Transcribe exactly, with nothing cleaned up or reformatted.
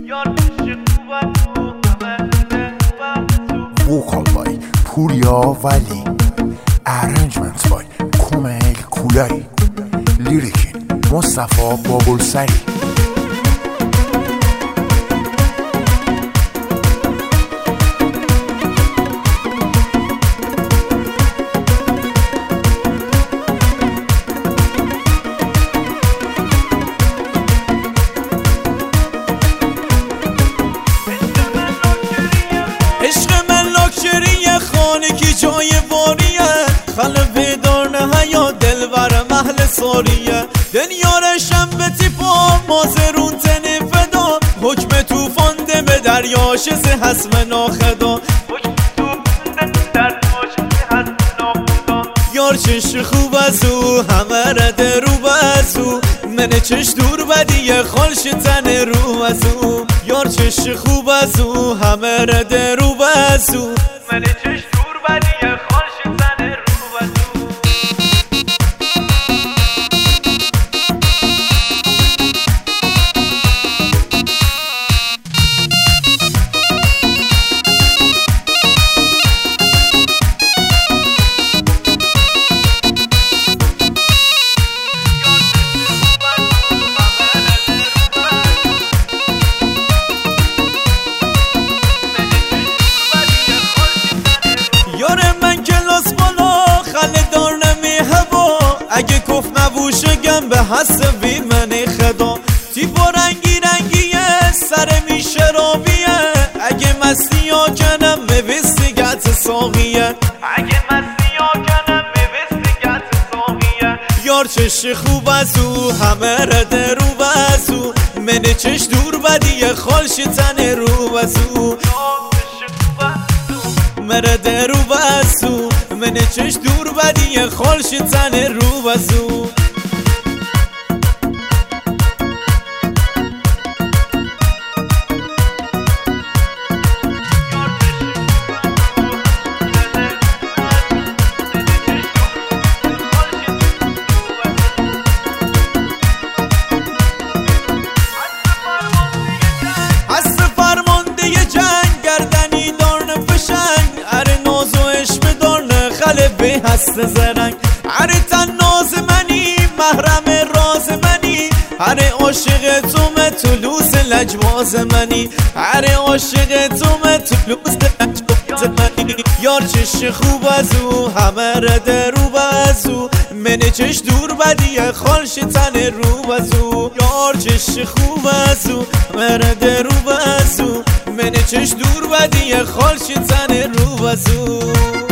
Vocal by Purya Vali, arrangement by Kumail Kulari, lyricing Mustafa Babulsari. کی جای واریه خلوه دار نه یا دلور محل ساریه دنیارشم به تیپا مازرون تنی فدا حکم توفان ده به دریاش سه حسم ناخدا یار چش خوب از او همه رده رو بزو من چش دور بدیه خالش تن رو از او یار چش خوب از او همه رده رو بزو من چش دور بدیه خالش تن رو بزو اگه کف نبوشگم به حسبی من خدا تیپا رنگی رنگیه سر میشه راویه اگه مستی ها کنم موستگت ساقیه اگه مستی ها کنم موستگت ساقیه یار چش خوب از او همه رده رو بزو من چش دور بدیه خالش تن رو بزو مرده رو بزو من چش دور بدیه خالش تن رو بزو حس فرمانده جنگ گردنی دار نفشنگ اره ناز و عشق دار نخله به هست زرنگ اره تن ناز منی محرم راز منی اره عاشق تو مطلوس لجواز منی اره عاشق تو مطلوس لجواز منی یار چش خوب از او همه رده رو بزو من چش دور بدیه خالش تن رو بزو یار چش خوب از او همه رده رو بزو من چش دور بدیه خالش تن رو بزو